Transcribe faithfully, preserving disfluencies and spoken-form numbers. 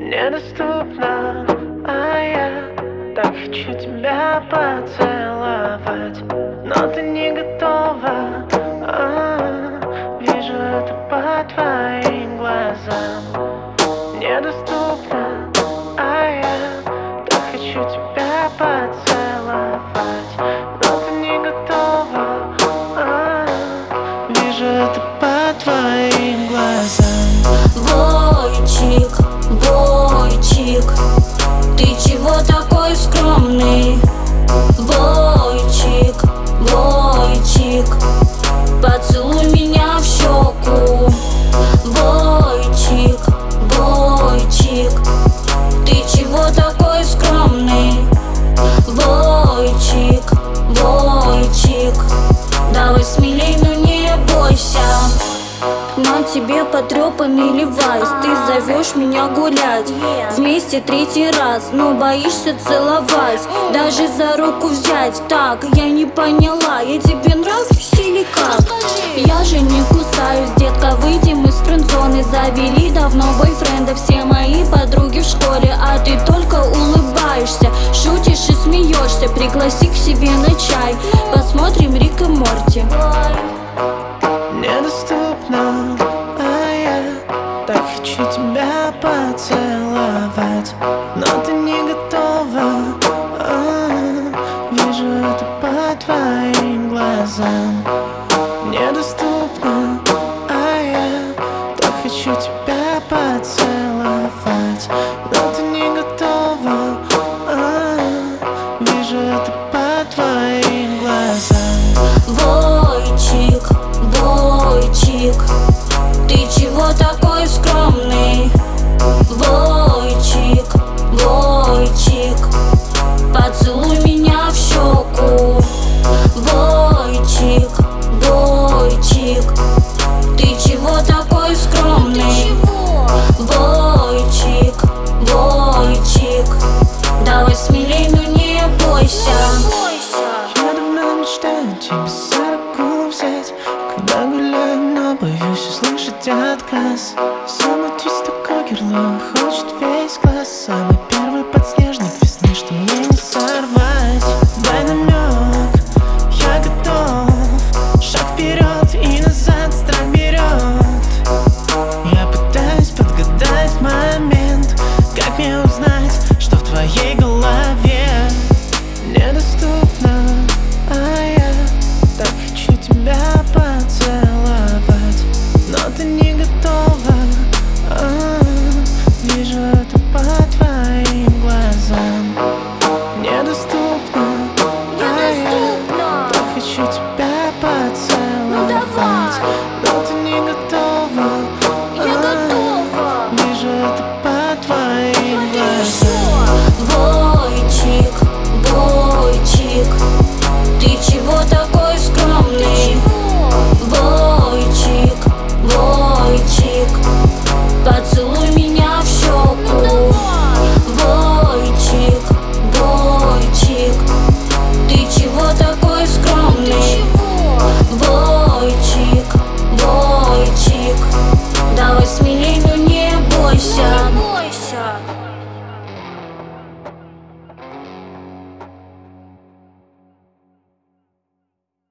недоступна, а я так хочу тебя поцеловать, но ты не готова. А-а-а, вижу это по твоим глазам. Недоступна, а я так хочу тебя поцеловать, но ты не готова. А-а-а, вижу это по твоим глазам. Бойчик, бойчик, ты чего такой скромный? Бойчик, бойчик, поцелуй меня в щеку. Бойчик, бойчик, ты чего такой скромный? Бойчик, бойчик, давай смелей, но не бойся. На тебе потрепанный левайс, ты зовешь меня гулять вместе третий раз, но боишься целовать, даже за руку взять. Так, я не поняла, я тебе нравлюсь или как? Я же не кусаюсь, детка, выйдем из френдзоны. Завели давно бойфренда все мои подруги в школе, а ты только улыбаешься, шутишь и смеешься. Пригласи к себе на чай, посмотрим Рик и Морти. Недоступна, а я так хочу тебя поцеловать, но ты не готова. А-а-а, вижу это по твоим глазам. Недоступна, а я так хочу тебя поцеловать, но ты не готова. А-а-а, вижу это по твоим глазам. Бойчик, бойчик, ты чего такой скромный? Бойчик, бойчик, поцелуй меня в щеку. Бойчик, бойчик, ты чего такой скромный? Бойчик, бойчик, давай смелей, но не бойся. Я давно мечтаю тебя за руку взять, когда гуляем, но боюсь услышать отказ. Самый твист такой герло, хочет весь глаз.